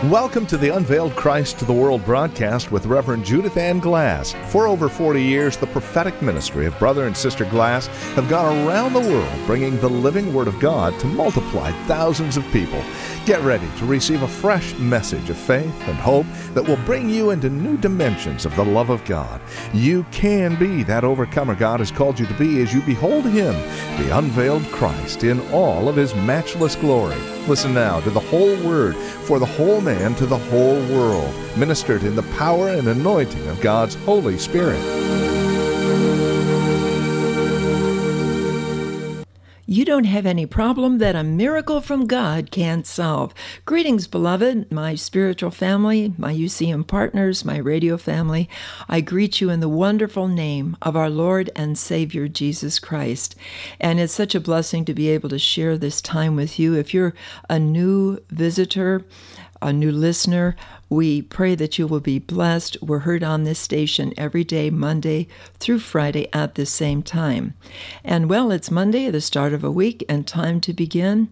Welcome to the Unveiled Christ to the World broadcast with Reverend Judith Ann Glass. For over 40 years, the prophetic ministry of Brother and Sister Glass have gone around the world bringing the living Word of God to multiply thousands of people. Get ready to receive a fresh message of faith and hope that will bring you into new dimensions of the love of God. You can be that overcomer God has called you to be as you behold Him, the unveiled Christ, in all of His matchless glory. Listen now to the whole Word for the whole man to the whole world, ministered in the power and anointing of God's Holy Spirit. You don't have any problem that a miracle from God can't solve. Greetings, beloved, my spiritual family, my UCM partners, my radio family. I greet you in the wonderful name of our Lord and Savior, Jesus Christ. And it's such a blessing to be able to share this time with you. If you're a new visitor, a new listener, we pray that you will be blessed. We're heard on this station every day, Monday through Friday at the same time. And well, it's Monday, the start of a week, and time to begin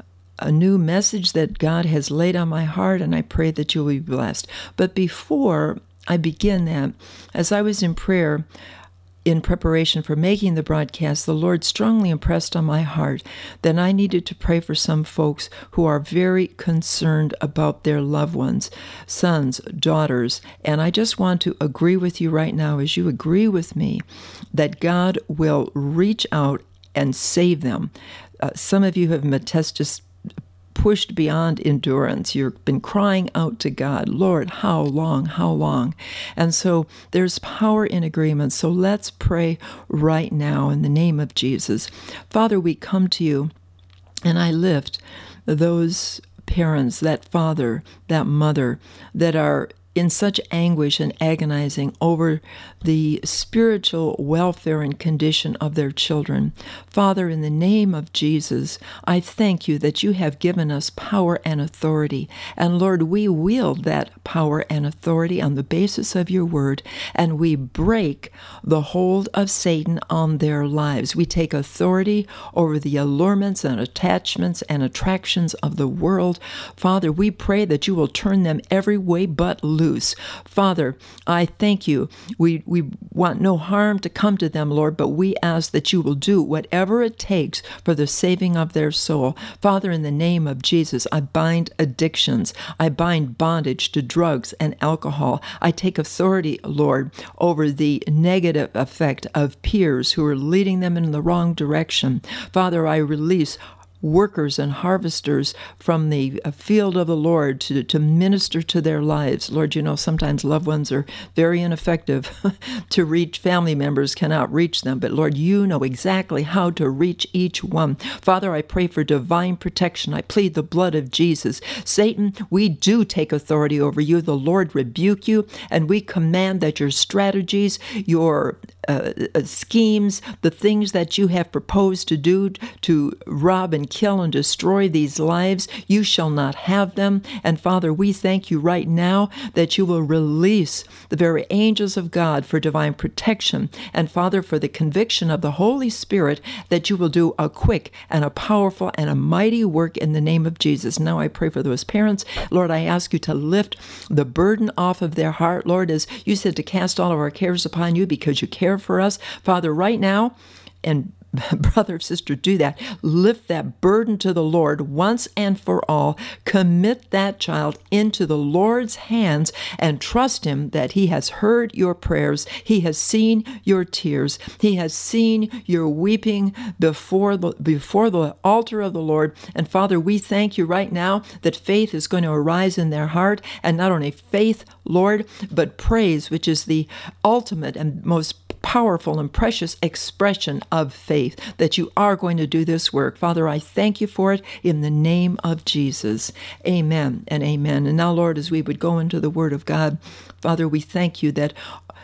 a new message that God has laid on my heart, and I pray that you'll be blessed. But before I begin that, as I was in prayer, in preparation for making the broadcast, the Lord strongly impressed on my heart that I needed to pray for some folks who are very concerned about their loved ones, sons, daughters. And I just want to agree with you right now, as you agree with me, that God will reach out and save them. Some of you have just pushed beyond endurance. You've been crying out to God, Lord, how long, how long? And so there's power in agreement. So let's pray right now in the name of Jesus. Father, we come to you, and I lift those parents, that father, that mother, that are in such anguish and agonizing over the spiritual welfare and condition of their children. Father, in the name of Jesus, I thank you that you have given us power and authority. And Lord, we wield that power and authority on the basis of your word, and we break the hold of Satan on their lives. We take authority over the allurements and attachments and attractions of the world. Father, we pray that you will turn them every way but loose. Father, I thank you. We want no harm to come to them, Lord, but we ask that you will do whatever it takes for the saving of their soul. Father, in the name of Jesus, I bind addictions. I bind bondage to drugs and alcohol. I take authority, Lord, over the negative effect of peers who are leading them in the wrong direction. Father, I release workers and harvesters from the field of the Lord to minister to their lives. Lord, you know, sometimes loved ones are very ineffective to reach. Family members cannot reach them, but Lord, you know exactly how to reach each one. Father, I pray for divine protection. I plead the blood of Jesus. Satan, we do take authority over you. The Lord rebuke you, and we command that your strategies, your schemes, the things that you have proposed to do to rob and kill and destroy these lives, you shall not have them. And Father, we thank you right now that you will release the very angels of God for divine protection. And Father, for the conviction of the Holy Spirit, that you will do a quick and a powerful and a mighty work in the name of Jesus. Now I pray for those parents. Lord, I ask you to lift the burden off of their heart. Lord, as you said, to cast all of our cares upon you because you care for us. Father, right now, and brother, sister, do that. Lift that burden to the Lord once and for all. Commit that child into the Lord's hands and trust him that he has heard your prayers. He has seen your tears. He has seen your weeping before the altar of the Lord. And Father, we thank you right now that faith is going to arise in their heart, and not only faith, Lord, but praise, which is the ultimate and most powerful and precious expression of faith, that you are going to do this work. Father, I thank you for it in the name of Jesus. Amen and amen. And now, Lord, as we would go into the Word of God, Father, we thank you that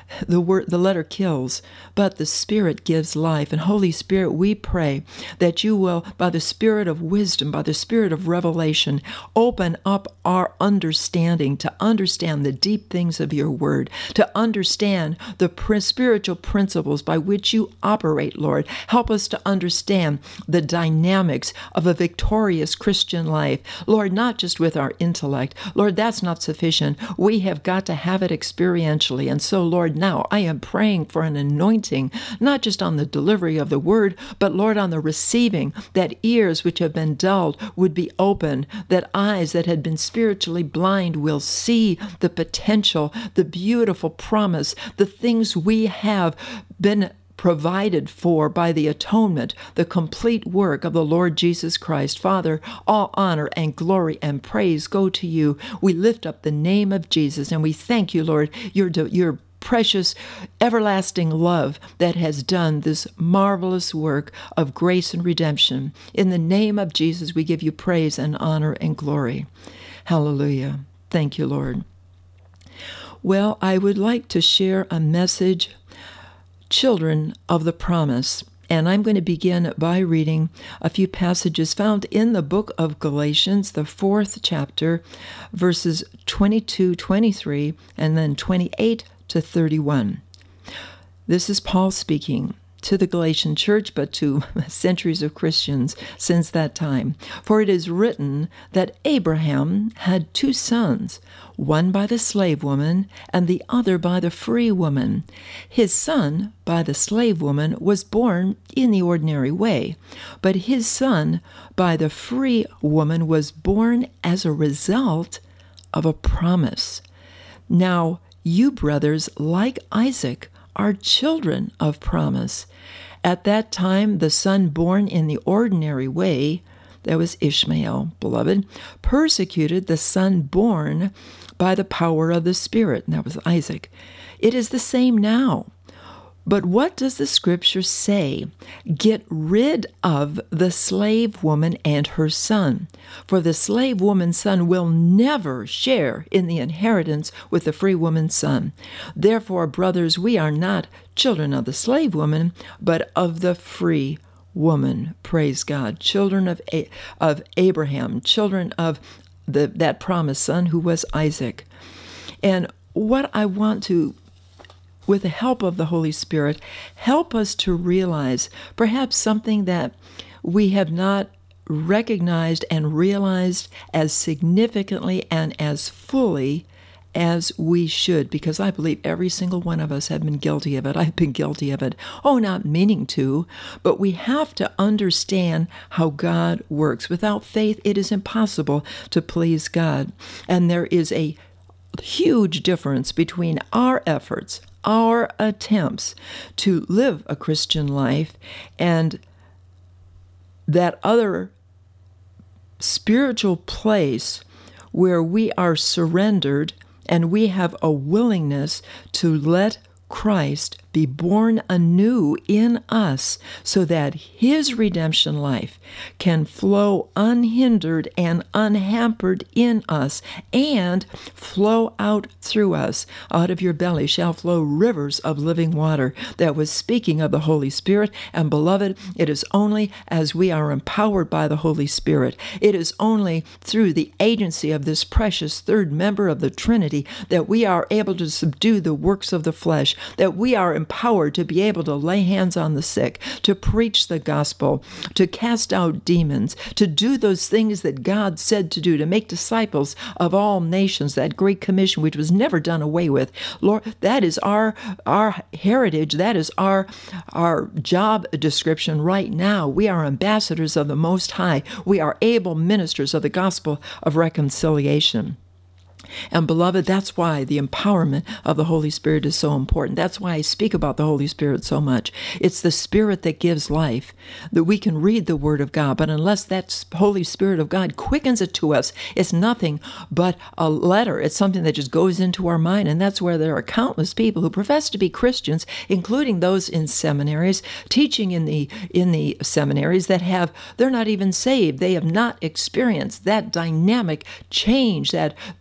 the letter kills, but the Spirit gives life. And Holy Spirit, we pray that you will, by the Spirit of wisdom, by the Spirit of revelation, open up our understanding to understand the deep things of your word, to understand the spiritual principles by which you operate, Lord. Help us to understand the dynamics of a victorious Christian life. Lord, not just with our intellect. Lord, that's not sufficient. We have got to have it experientially. And so, Lord, now I am praying for an anointing, not just on the delivery of the word, but Lord, on the receiving, that ears which have been dulled would be opened, that eyes that had been spiritually blind will see the potential, the beautiful promise, the things we have been provided for by the atonement, the complete work of the Lord Jesus Christ. Father, all honor and glory and praise go to you. We lift up the name of Jesus, and we thank you, Lord, your precious, everlasting love that has done this marvelous work of grace and redemption. In the name of Jesus, we give you praise and honor and glory. Hallelujah. Thank you, Lord. Well, I would like to share a message, Children of the Promise. And I'm going to begin by reading a few passages found in the book of Galatians, the 4th chapter, verses 22, 23, and then 28 to 31. This is Paul speaking to the Galatian church, but to centuries of Christians since that time. For it is written that Abraham had 2 sons, one by the slave woman and the other by the free woman. His son by the slave woman was born in the ordinary way, but his son by the free woman was born as a result of a promise. Now, you brothers, like Isaac, are children of promise. At that time, the son born in the ordinary way, that was Ishmael, beloved, persecuted the son born by the power of the Spirit, and that was Isaac. It is the same now. But what does the scripture say? Get rid of the slave woman and her son, for the slave woman's son will never share in the inheritance with the free woman's son. Therefore, brothers, we are not children of the slave woman, but of the free woman. Praise God. Children of Abraham, children of that promised son who was Isaac. And what I want to, with the help of the Holy Spirit, help us to realize perhaps something that we have not recognized and realized as significantly and as fully as we should, because I believe every single one of us have been guilty of it. I've been guilty of it. Oh, not meaning to, but we have to understand how God works. Without faith, it is impossible to please God. And there is a huge difference between our efforts, our attempts to live a Christian life, and that other spiritual place where we are surrendered and we have a willingness to let Christ be born anew in us so that his redemption life can flow unhindered and unhampered in us and flow out through us. Out of your belly shall flow rivers of living water. That was speaking of the Holy Spirit. And beloved, it is only as we are empowered by the Holy Spirit, it is only through the agency of this precious third member of the Trinity that we are able to subdue the works of the flesh, that we are empowered to be able to lay hands on the sick, to preach the gospel, to cast out demons, to do those things that God said to do, to make disciples of all nations, that great commission which was never done away with. Lord, that is our heritage. That is our job description right now. We are ambassadors of the Most High. We are able ministers of the gospel of reconciliation. And beloved, that's why the empowerment of the Holy Spirit is so important. That's why I speak about the Holy Spirit so much. It's the Spirit that gives life, that we can read the Word of God, but unless that Holy Spirit of God quickens it to us, it's nothing but a letter. It's something that just goes into our mind, and that's where there are countless people who profess to be Christians, including those in seminaries, teaching in the seminaries they're not even saved. They have not experienced that dynamic change, that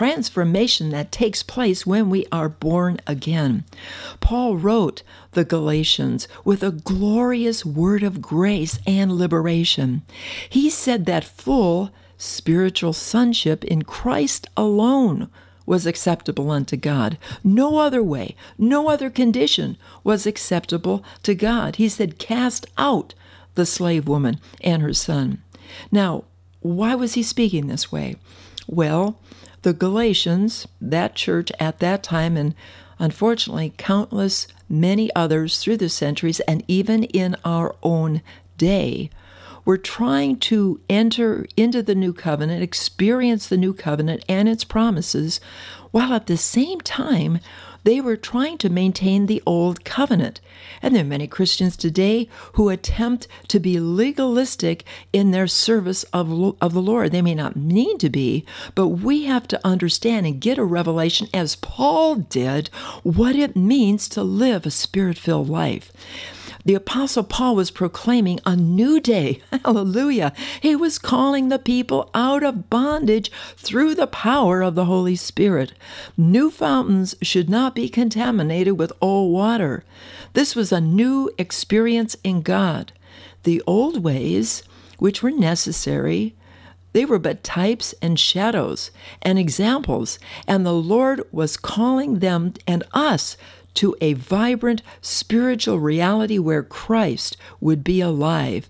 transformation that takes place when we are born again. Paul wrote the Galatians with a glorious word of grace and liberation. He said that full spiritual sonship in Christ alone was acceptable unto God. No other way, no other condition was acceptable to God. He said, cast out the slave woman and her son. Now, why was he speaking this way? Well, the Galatians, that church at that time, and unfortunately many others through the centuries and even in our own day, were trying to enter into the new covenant, experience the new covenant and its promises, while at the same time they were trying to maintain the old covenant. And there are many Christians today who attempt to be legalistic in their service of the Lord. They may not mean to be, but we have to understand and get a revelation, as Paul did, what it means to live a Spirit-filled life. The Apostle Paul was proclaiming a new day. Hallelujah. He was calling the people out of bondage through the power of the Holy Spirit. New fountains should not be contaminated with old water. This was a new experience in God. The old ways, which were necessary, they were but types and shadows and examples, and the Lord was calling them and us to a vibrant spiritual reality where Christ would be alive,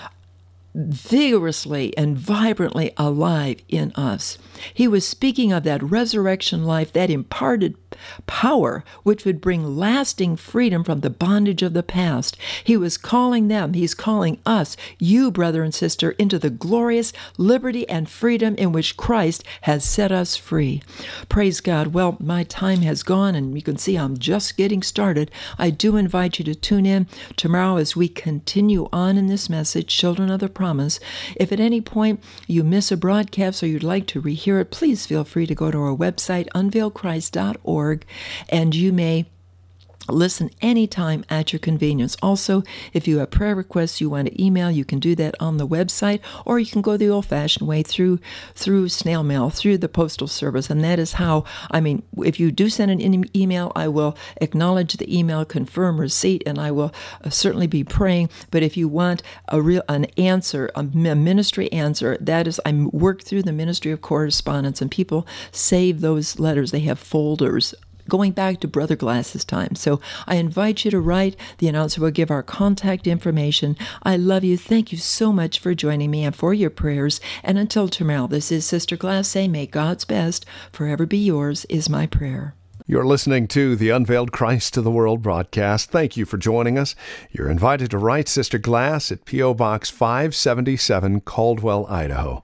vigorously and vibrantly alive in us. He was speaking of that resurrection life, that imparted power, which would bring lasting freedom from the bondage of the past. He was calling them, he's calling us, you, brother and sister, into the glorious liberty and freedom in which Christ has set us free. Praise God. Well, my time has gone, and you can see I'm just getting started. I do invite you to tune in tomorrow as we continue on in this message, Children of the Promise. If at any point you miss a broadcast or you'd like to rehear it, please feel free to go to our website, unveiledchrist.org, and you may listen anytime at your convenience. Also, if you have prayer requests you want to email, you can do that on the website, or you can go the old-fashioned way through snail mail, through the postal service. And that is how, if you do send an email, I will acknowledge the email, confirm receipt, and I will certainly be praying. But if you want an answer, a ministry answer, that is, I work through the Ministry of Correspondence, and people save those letters. They have folders going back to Brother Glass's time. So I invite you to write. The announcer will give our contact information. I love you. Thank you so much for joining me and for your prayers. And until tomorrow, this is Sister Glass saying, may God's best forever be yours, is my prayer. You're listening to the Unveiled Christ to the World broadcast. Thank you for joining us. You're invited to write Sister Glass at P.O. Box 577, Caldwell, Idaho.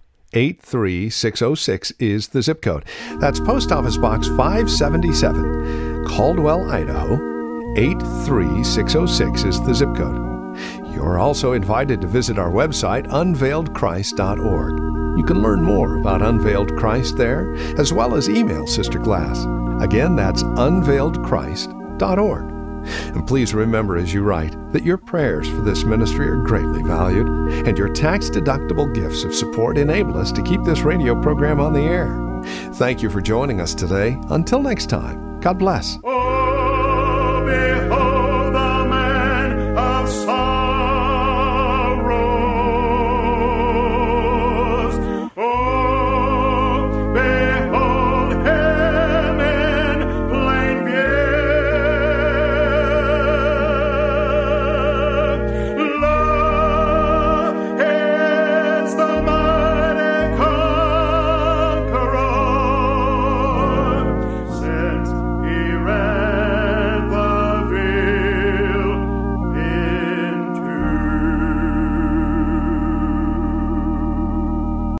83606 is the zip code. That's Post Office Box 577, Caldwell, Idaho. 83606 is the zip code. You're also invited to visit our website, unveiledchrist.org. You can learn more about Unveiled Christ there, as well as email Sister Glass. Again, that's unveiledchrist.org. And please remember as you write that your prayers for this ministry are greatly valued, and your tax-deductible gifts of support enable us to keep this radio program on the air. Thank you for joining us today. Until next time, God bless.